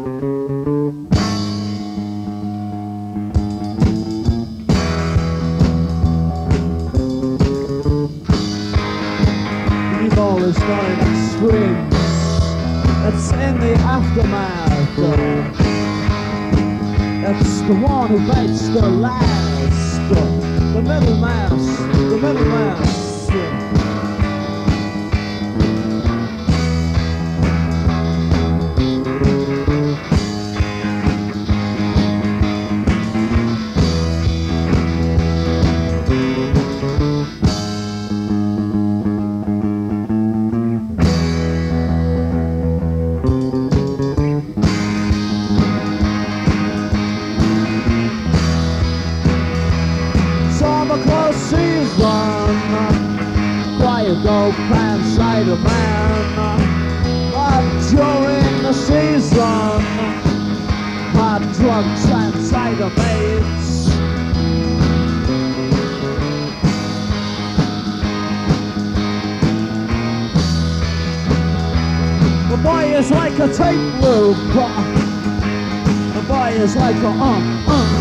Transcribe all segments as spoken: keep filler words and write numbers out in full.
Evil is not in extremes, it's in the aftermath. It's the one who makes the last, the middle mass, the middle mass. Summer season, quiet old pan cider man. But during the season, hot drugs and cider mates. The boy is like a tape loop. The boy is like a uh uh.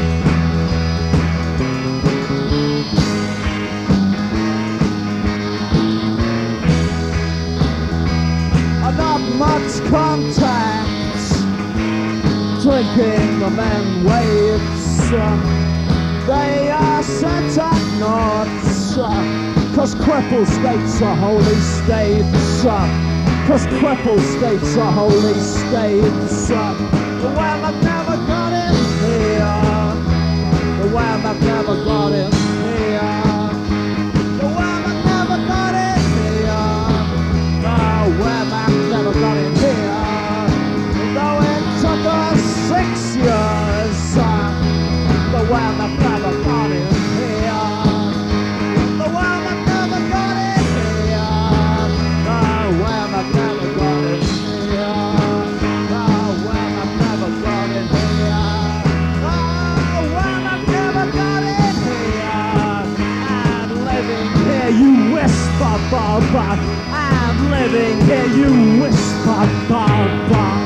Not much contact, drinking the men waves. They are set up knots, cause cripple states are holy states, cause cripple states are holy states. The wham I've never got in here, the wham I've never got in here, the wham I've never got in here, the wham I've never got in here. Though it took us six years, the wham I've never got in here, the wham I've never got in here, the wham I've never got in here, the wham I've never got in here, the wham I've never got in here. And living here, you whisper, Bob. I'm living here, you whisper, Bob.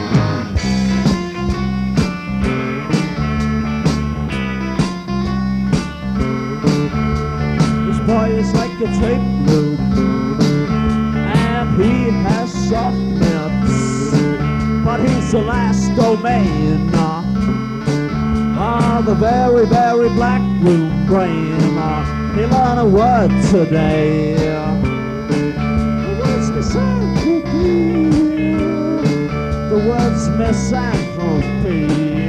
This boy is like a tape loop, and he has soft lips, but he's the last domain of the very, very black room brain. He learned a word today. The word's misanthropy,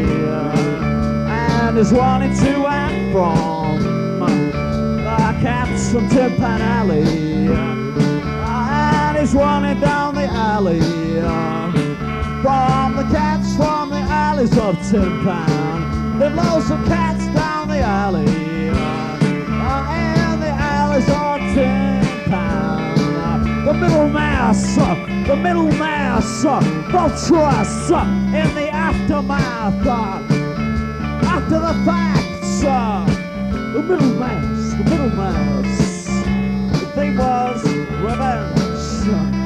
and is wanting to act from the cats from Tin Pan Alley, and is running down the alley from the cats from the alleys of Tin Pan. There's loads of cats down the alley, and the alleys of Tin Pan. The middle mass, the middle mass, vulturous in the aftermath, after the facts. The middle mass, the middle mass. The thing was revenge.